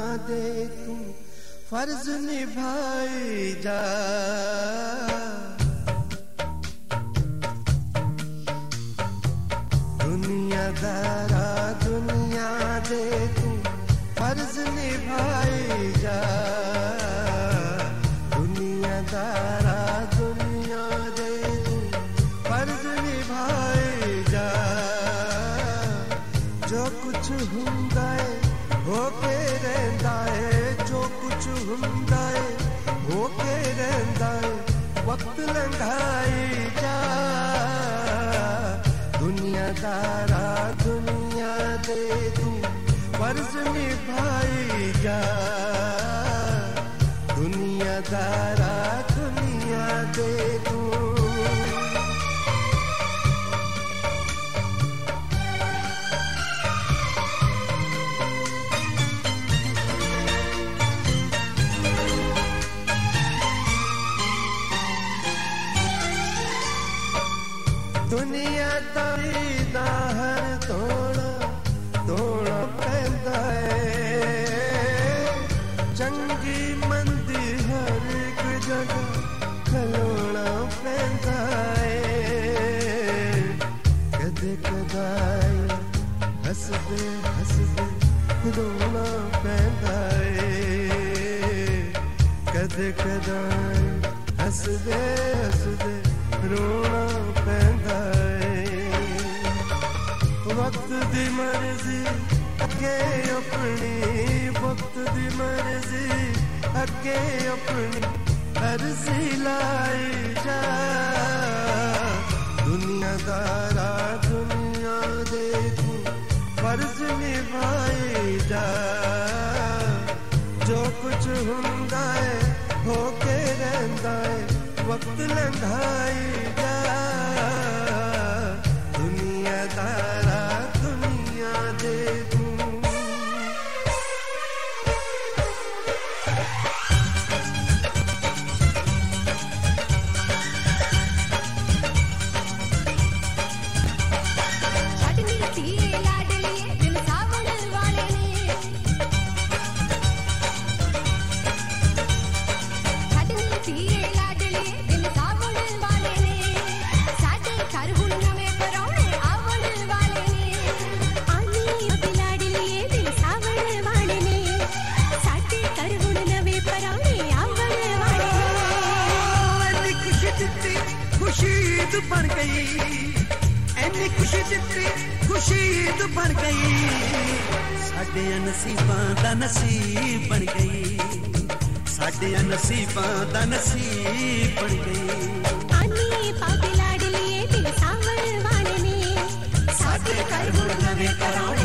दे तू फर्ज निभाई जा। दुनियादारा दुनिया दे तू फर्ज निभाई जा। दुनियादारा दुनिया दे तू फर्ज निभाई जा। जो कुछ हुंदा है होके रहंदा है, जो कुछ हुंदा है होके रहंदा है, वक्त लंघाई जा। दुनियादारा दुनिया दे तू फर्ज निभाई जा। दुनियादारा दुनिया दे तू। दुनियादारी दा हर तोड़ा तोड़ा पैंदा है। चंगी मंदी हर एक जगह खलोना पैंदा है। कदे कदाई हसदे हसदे रोना पैंदा है। कदे कदाई हसदे हसदे रोना पैंदा है। वक्त दी मर्जी अगे अपनी, वक्त दी मर्जी अगे अपनी अर्जी लाई जा। दुनियादारा दुनिया दे तू फर्ज निभाई जा। जो कुछ हुंदा है होके रहंदा है, वक्त लंघाई जा। दुनियादारा दुनिया दे तू। खुशीद बन गई ऐनी खुशी दित्ती खुशीद बन गई। साडे नसीबां दा नसीब बन गई। साडे नसीबां दा नसीब बन गई। आनी पापी लाडलिए दिल सावल वाले ने साडे घर हुण नवे करां।